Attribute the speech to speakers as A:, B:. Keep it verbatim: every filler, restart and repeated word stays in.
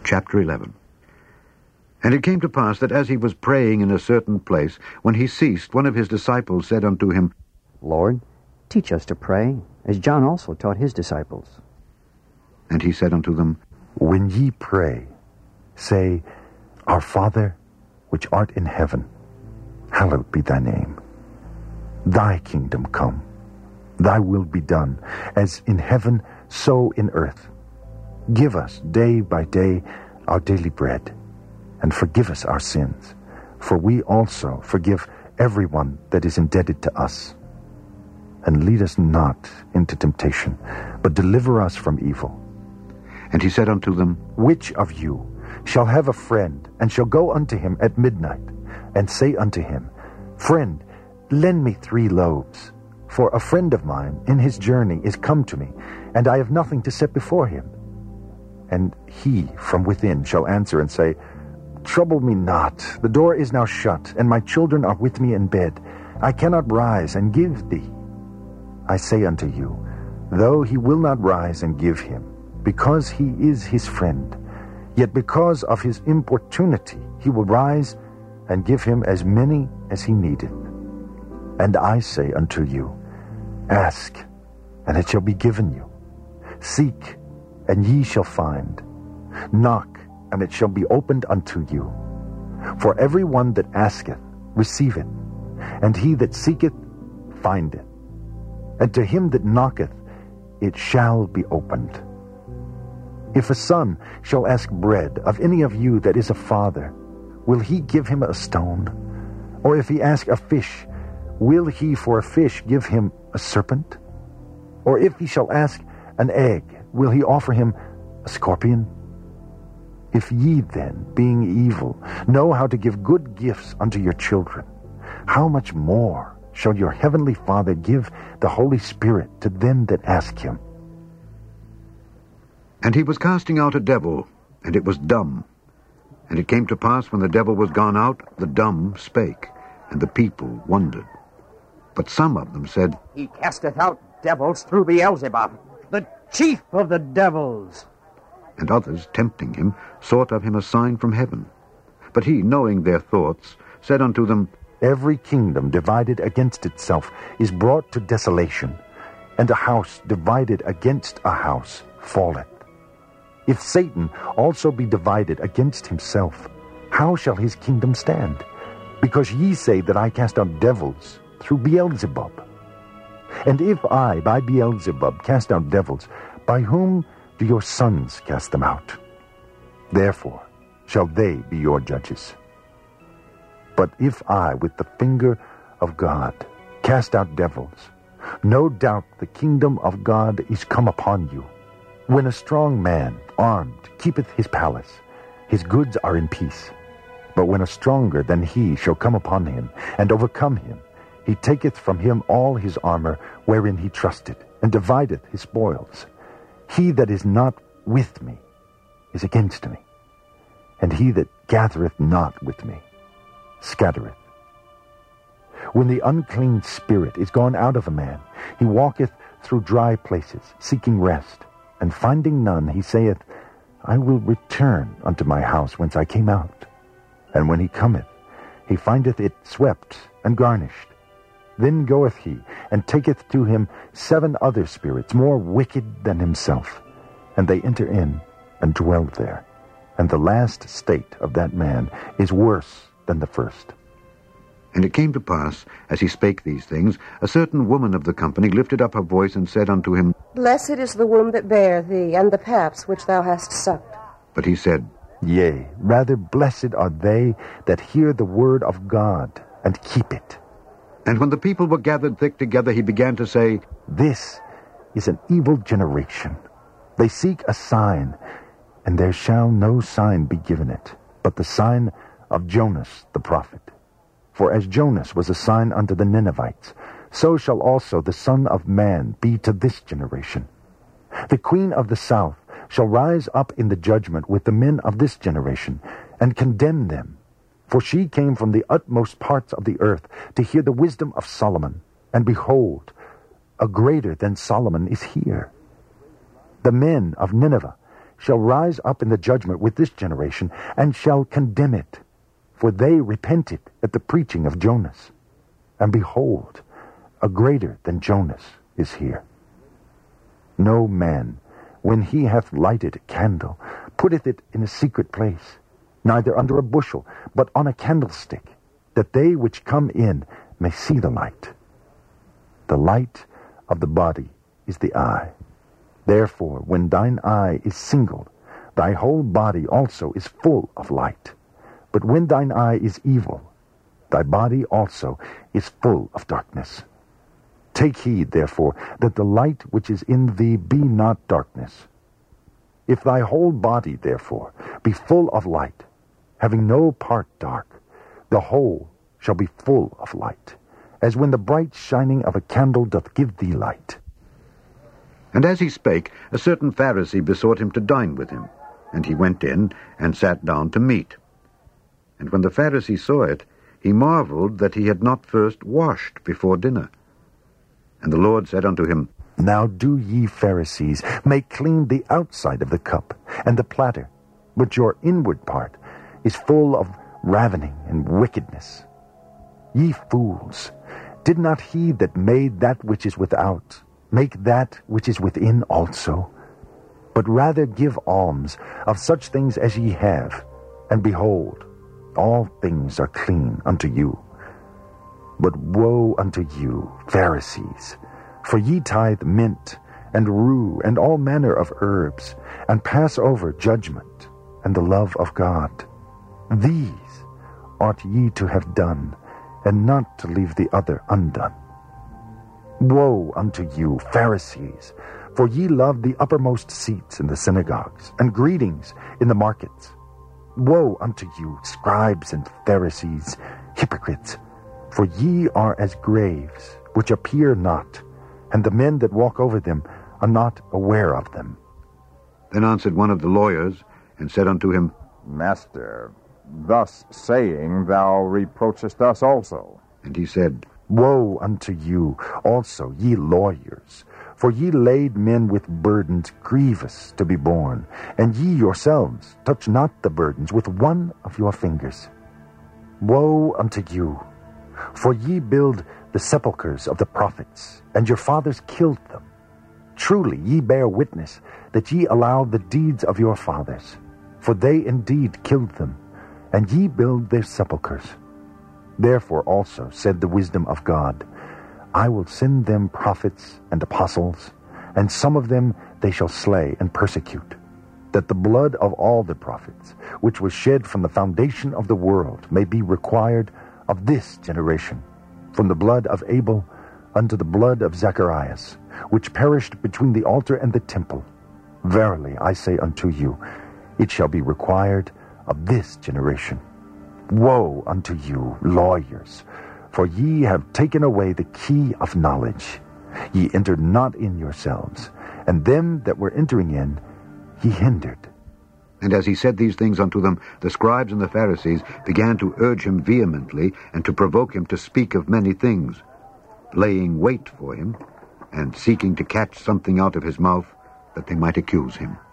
A: Chapter eleven. And it came to pass that as he was praying in a certain place, when he ceased, one of his disciples said unto him,
B: Lord, teach us to pray, as John also taught his disciples.
A: And he said unto them,
C: When ye pray, say, Our Father, which art in heaven, hallowed be thy name. Thy kingdom come, thy will be done, as in heaven, so in earth. Give us day by day our daily bread, and forgive us our sins, for we also forgive everyone that is indebted to us. And lead us not into temptation, but deliver us from evil.
A: And he said unto them,
C: Which of you shall have a friend, and shall go unto him at midnight, and say unto him, Friend, lend me three loaves, for a friend of mine in his journey is come to me, and I have nothing to set before him? And he from within shall answer and say, Trouble me not, the door is now shut, and my children are with me in bed. I cannot rise and give thee. I say unto you, though he will not rise and give him, because he is his friend, yet because of his importunity he will rise and give him as many as he needeth. And I say unto you, Ask, and it shall be given you. Seek, and ye shall find. Knock, and it shall be opened unto you. For every one that asketh receiveth, and he that seeketh findeth, and to him that knocketh it shall be opened. If a son shall ask bread of any of you that is a father, will he give him a stone? Or if he ask a fish, will he for a fish give him a serpent? Or if he shall ask an egg, will he offer him a scorpion? If ye then, being evil, know how to give good gifts unto your children, how much more shall your heavenly Father give the Holy Spirit to them that ask him?
A: And he was casting out a devil, and it was dumb. And it came to pass, when the devil was gone out, the dumb spake, and the people wondered. But some of them said,
D: He casteth out devils through Beelzebub, the chief of the devils.
A: And others, tempting him, sought of him a sign from heaven. But he, knowing their thoughts, said unto them,
C: Every kingdom divided against itself is brought to desolation, and a house divided against a house falleth. If Satan also be divided against himself, how shall his kingdom stand? Because ye say that I cast out devils through Beelzebub. And if I, by Beelzebub, cast out devils, by whom do your sons cast them out? Therefore shall they be your judges. But if I, with the finger of God, cast out devils, no doubt the kingdom of God is come upon you. When a strong man, armed, keepeth his palace, his goods are in peace. But when a stronger than he shall come upon him, and overcome him, he taketh from him all his armor wherein he trusted, and divideth his spoils. He that is not with me is against me, and he that gathereth not with me scattereth. When the unclean spirit is gone out of a man, he walketh through dry places, seeking rest, and finding none, he saith, I will return unto my house whence I came out. And when he cometh, he findeth it swept and garnished. Then goeth he, and taketh to him seven other spirits, more wicked than himself, and they enter in and dwell there. And the last state of that man is worse than the first.
A: And it came to pass, as he spake these things, a certain woman of the company lifted up her voice and said unto him,
E: Blessed is the womb that bare thee, and the paps which thou hast sucked.
A: But he said,
C: Yea, rather blessed are they that hear the word of God, and keep it.
A: And when the people were gathered thick together, he began to say,
C: This is an evil generation. They seek a sign, and there shall no sign be given it, but the sign of Jonas the prophet. For as Jonas was a sign unto the Ninevites, so shall also the Son of Man be to this generation. The queen of the south shall rise up in the judgment with the men of this generation, and condemn them. For she came from the utmost parts of the earth to hear the wisdom of Solomon, and behold, a greater than Solomon is here. The men of Nineveh shall rise up in the judgment with this generation, and shall condemn it. For they repented at the preaching of Jonas. And behold, a greater than Jonas is here. No man, when he hath lighted a candle, putteth it in a secret place, neither under a bushel, but on a candlestick, that they which come in may see the light. The light of the body is the eye. Therefore, when thine eye is singled, thy whole body also is full of light. But when thine eye is evil, thy body also is full of darkness. Take heed, therefore, that the light which is in thee be not darkness. If thy whole body, therefore, be full of light, having no part dark, the whole shall be full of light, as when the bright shining of a candle doth give thee light.
A: And as he spake, a certain Pharisee besought him to dine with him. And he went in, and sat down to meat. And when the Pharisee saw it, he marveled that he had not first washed before dinner. And the Lord said unto him,
C: Now do ye Pharisees make clean the outside of the cup and the platter, but your inward part is full of ravening and wickedness. Ye fools, did not he that made that which is without make that which is within also? But rather give alms of such things as ye have, and behold, all things are clean unto you. But woe unto you, Pharisees, for ye tithe mint, and rue, and all manner of herbs, and pass over judgment, and the love of God. These ought ye to have done, and not to leave the other undone. Woe unto you, Pharisees, for ye love the uppermost seats in the synagogues, and greetings in the markets. Woe unto you, scribes and Pharisees, hypocrites, for ye are as graves, which appear not, and the men that walk over them are not aware of them.
A: Then answered one of the lawyers, and said unto him,
F: Master, thus saying thou reproachest us also.
A: And he said,
C: Woe unto you also, ye lawyers, for ye laid men with burdens grievous to be borne, and ye yourselves touch not the burdens with one of your fingers. Woe unto you, for ye build the sepulchres of the prophets, and your fathers killed them. Truly ye bear witness that ye allowed the deeds of your fathers, for they indeed killed them, and ye build their sepulchres. Therefore also said the wisdom of God, I will send them prophets and apostles, and some of them they shall slay and persecute, that the blood of all the prophets, which was shed from the foundation of the world, may be required of this generation, from the blood of Abel unto the blood of Zacharias, which perished between the altar and the temple. Verily I say unto you, it shall be required of this generation. Woe unto you, lawyers, for ye have taken away the key of knowledge. Ye entered not in yourselves, and them that were entering in ye hindered.
A: And as he said these things unto them, the scribes and the Pharisees began to urge him vehemently, and to provoke him to speak of many things, laying wait for him, and seeking to catch something out of his mouth, that they might accuse him.